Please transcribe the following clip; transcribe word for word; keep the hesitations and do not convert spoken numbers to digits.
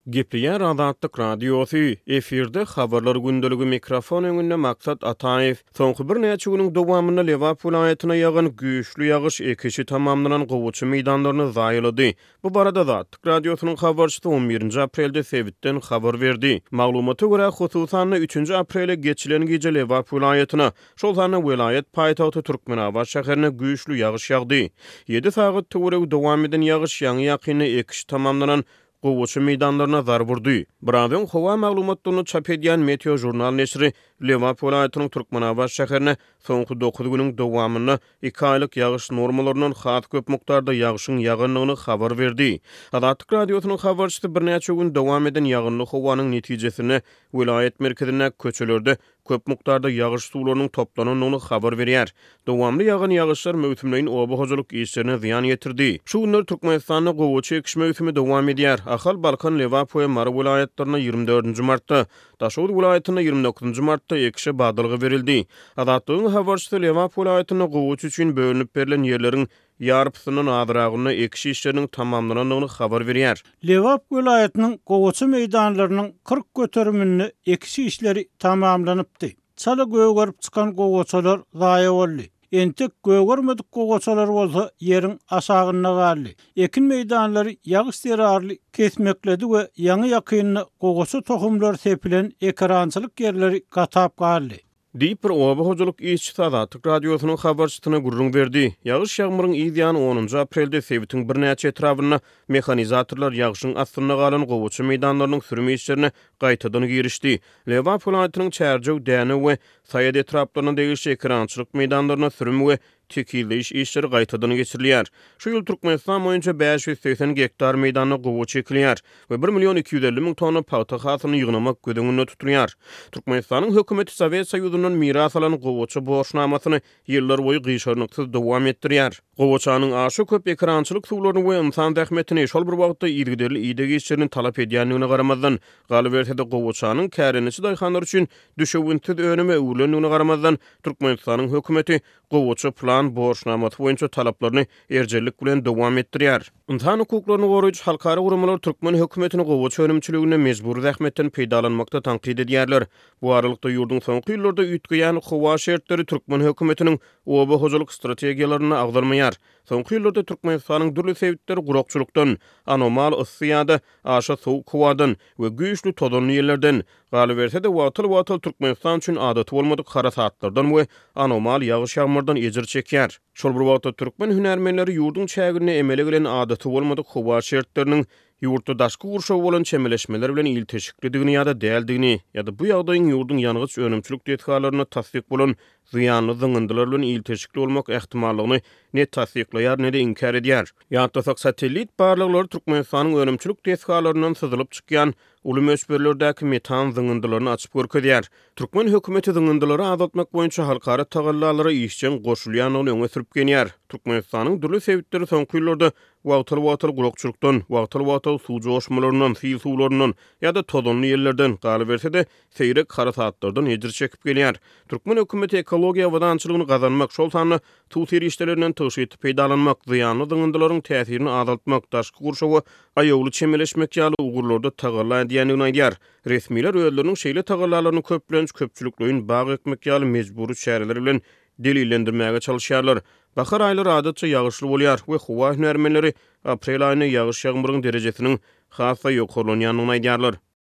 Gepleýär Azatlyk radiosu efirde habarlar gündöligi mikrofon öňünde maksat Ataev soňky bir näçe güniň dowamyna Lewap vilayatyna ýagan güýçli ýagyş ekişi tamamlanan gowuçy meýdanlaryny zaýlady. Bu barada Azatlyk radiosynyň habarçysy on birinji aprelde Sebitden habar berdi. Maglumata görä hususan üçünji aprele geçilen gece Lewap vilayatyna, şol sany vilayet paýtagty Türkmenabad şäherine güýçli ýagyş ýagdy. ýedi sagat töwereg dowam eden ýagyş ýaňy ýakyny ekişi tamamlanan gowuçy meýdanlaryna zar burdy. Birazdan howa maglumatlaryny çap edýän Meteo jurnal neşri Lewap vilayatynyň Türkmenabad şäherine soňky dokuz güniň dowamyny iki aýlyk ýagyş normalarynyň hat köp mukdarda ýagyşyň ýaganlygyny habar berdi. Azatlyk radiosynyň habarçysy bir näçe gün dowam eden ýaganly howanyň netijesini vilayet merkezine köçelerde köp mukdarda ýagyş suwlarynyň toplanynyny habar berýär. Dowamly ýagan ýagyşlar möwsümleýin oba hojalyk işlerine ziýan ýetirdi. Şu günler Türkmenistanyň gowuçy ekiş möwsümi dowam edýär. Ahal Balkan, Lewap we Mara vilayatlaryna ýygrimi dördünji martda, Daşowut vilayatyna ýygrimi dokuzunji martda ekişe badalgy berildi. Azatlygyň habarçysy Lewap vilayatyna gowuçy üçin bölünip berilen ýerleriň ýarpysynyň adyragyny ekişi işleriniň tamamlanyny habar berýär. Lewap vilayatynyň gowuçy meýdanlarynyň kırk göterimini ekişi işleri tamamlanypdy. Çala göwgerip çykan gowuçalar zaýa boldy. Entek göwgermedik gowuçalar bolsa ýeriň aşagyna galdy. Ekin meýdanlary ýagyş derarly kesmekledi we ýaňy ýakyny gowuçy tohumlar sepilen ekrançylyk ýerleri gatap galdy. Diýip bir oba hojalyk işçisi Azatlyk radiosynyň habarçysyna gurrun berdi. Ýagyş ýagmyryň ýygyny onunji aprelde Sebitiň bir näçe etrawyna mehanizatorlar ýagyşyň astyna galan gowuçy meýdanlarynyň sürme işlerine gaýtadan girişdi. Lewap vilayatynyň Çärjew, Däne we Saýat etraplaryna degişli ekrançylyk meýdanlaryna sürme we tekilleş işleri gaýtadan geçirilýär. Şu ýyl Türkmenistan boýunça beş yüz seksen hektar meýdanyna gowuçy ekilýär we bir milyon iki yüz elli min tonna paýta hasyny ýygnamak gödüňünde tutulýar. Türkmenistanyň hökümeti Sowet Soýuzynyň miras alan gowuçy borçnamasyny ýyllar boýy gyşarnyksyz dowam etdirýär. Gowuçanyň aşy köp ekrançylyk suwlaryny we insan zähmetini şol bir wagtda ýygyderli ýygy işlerini talap edýändigine garamazdan, galy bersede gowuçanyň kärenisi daýhanlar üçin düşewinsiz önüme öwlendigine garamazdan Türkmenistanyň hökümeti gowuçy plan borçnamasy boýunça talaplaryny erjelik bilen dowam etdirýär. İnsan hukuklaryny goraýjy halkara guramalar Türkmen hökümetini gowuçy önümçiligine mejbur zähmetden peýdalanmakda tanqid edýärler. Bu aralykda ýurdun soňky ýyllarda üýtgeýän howa şertleri Türkmen hökümetiniň oba hojalyk strategiýalaryny agdarmaýar. Soňky ýyllarda Türkmenistanyň dürli sebitleri gurukçylykdan, anomal yssyýada, aşa sowuk howadan we güýçli tozanly ýerlerden, galy berse de watyl-watyl Türkmenistan üçin adaty bolmadyk hara saatlardan we anomal ýagyş ýagmyrdan ejir çekýär. Şol bir wagtda türkmen hünärmenleri ýurdun çägine emele gelen adaty bolmadyk howa şertleriniň ýurtda daşky gurşaw bolan çemeleşmeler bilen ilteşiklidigini ýa-da däldigini ýa-da bu ýagdaýyň ýurdun ýanygyç önümçilik detgallaryna tasdik bolan ziýanly zyňyndylar bilen ilteşikli bolmak ähtimallygyny ne tasdiklaýar ne de inkar edýär. Ýa-da satellit barlyklary Türkmenistanyň önümçilik detgallaryndan syzylyp çykýan uly möçberlerdäki metan zyňyndylaryny açyp görkezýär. Türkmen hökümeti zyňyndylary azatmak boýunça halkara tagallalara işçen goşulýanyny öňe sürüp gelýär. Türkmenistanyň dürli sebitleri soňky ýyllarda wagtyl-wagtyl gurukçylykdan, wagtyl-wagtyl suw joşmalaryndan, sil suwlaryndan ýa-da tozanly ýerlerden, galy berse de seýrek hara saatlardan ejir çekip gelýär. Türkmen hökümeti ekologiýa wadançylygyny gazanmak, şol sany suw seri işlerinden tygy etip peýdalanmak, ziýanly zyňyndylaryň täsirini azaltmak, daşky gurşawy aýowly çemeleşmek ýaly ugurlarda tagalla edýändigini aýdýar. Resmiler özleriniň şeýle tagallalaryny köplenç köpçülikliğin bagy etmek ýaly mejburi çäreleri bilen delillendirmäge çalışýarlar. Bahar aýlary adatça ýagyşly bolýar we howa hünärmenleri aprel aýyny ýagyş ýagmyryň derejesiniň hassa ýokurlanýanyny aýdýarlar.